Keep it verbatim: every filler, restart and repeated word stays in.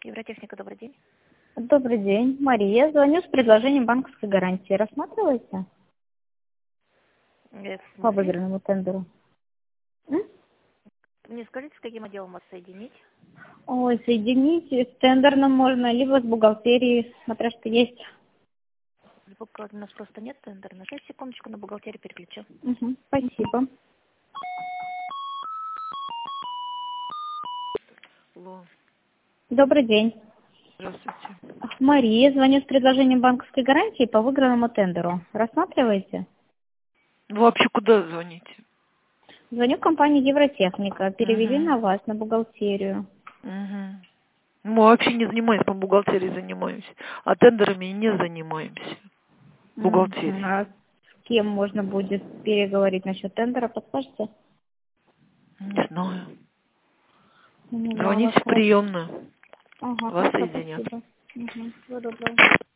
Евротехника, добрый день. Добрый день, Мария. Звоню с предложением банковской гарантии. Рассматриваете Э, В по смысле? выигранному тендеру? М? Мне скажите, с каким отделом вас соединить? Ой, соедините с тендерным можно, либо с бухгалтерией, смотря что есть. Пока у нас просто нет тендера. На шесть секундочку на бухгалтерию переключу. Угу, спасибо. Алло, Добрый день. здравствуйте. Мария. Звоню с предложением банковской гарантии по выигранному тендеру. Рассматриваете? Вы вообще куда звоните? Звоню в компанию Евротехника. Перевели Угу. на вас, на бухгалтерию. Угу. Мы вообще не занимаемся, по бухгалтерии занимаемся, а тендерами не занимаемся. Мгм. Бухгалтерии. А с кем можно будет переговорить насчет тендера, подскажете? Не знаю. Не знаю, у вас Звоните в хорошо. приемную. Ага, Вас хорошо, соединят. спасибо. Угу. Всего доброго.